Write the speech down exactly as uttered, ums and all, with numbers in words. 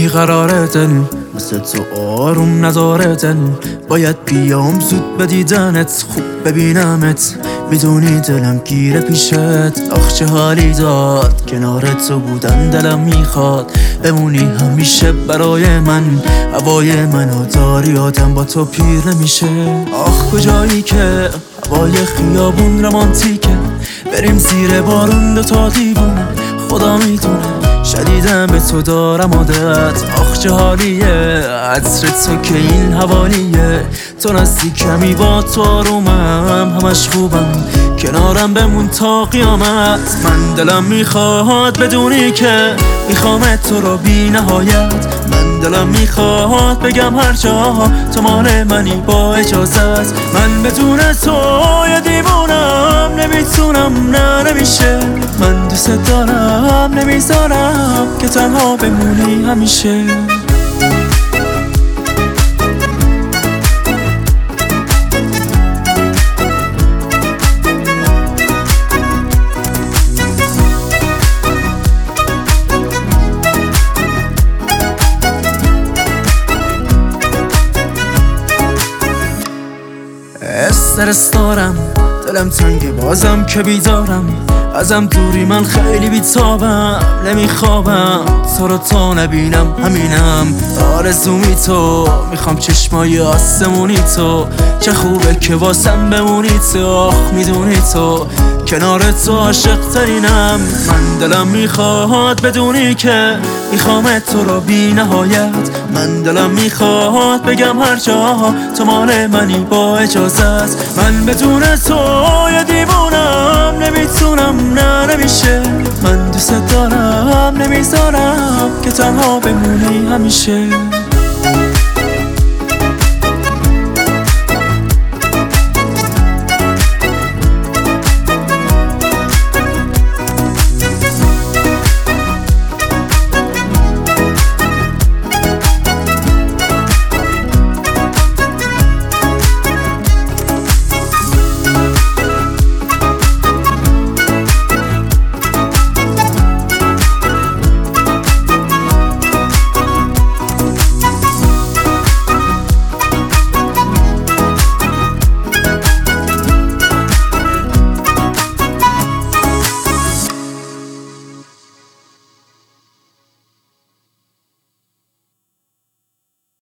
بیقرار دل، مثل تو آروم نداره دل. باید بیام زود به دیدنت، خوب ببینمت، میدونی دلم گیره پیشت. آخ چه حالی داد کنار تو بودن، دلم میخواد بمونی همیشه برای من. هوای منو داری آدم با تو پیر نمیشه. آخ کجایی که هوای خیابون رمانتیکه، بریم زیر بارون دوتا دیوونه، خدا میدونه شدیدم به تو دارم عادت. آخ چه حالیه عطر تو که این حوالیه، تو نزدیکمی با تو آرومم، همش خوبم کنارم بمون تا قیامت. من دلم میخواد بدونی که میخوامت تو رو بی نهایت. من دلم میخواد بگم هر جا تو مال منی با اجازت. من بدون تو یه دیوونم، نمیتونم نه نمیشه. من دوست دارم نمیذارم که تنها بمونی همیشه. استرس دارم، دلم تنگه بازم که بیدارم. ازم دوری من خیلی بیتابم، نمیخوابم تو رو تا نبینم. همینم آرزومی تو، میخوام چشمای آسمونی تو. چه خوبه که واسم بمونی تو، آخ میدونی تو کنار تو عاشق ترینم. من دلم میخواد بدونی که میخوامت تو رو بی نهایت. من دلم میخواد بگم هر جا تو مال منی با اجازت. من بدون تو یه دیوونم، نمیتونم نه نمیشه. من دوست دارم نمیذارم که تنها بمونی همیشه.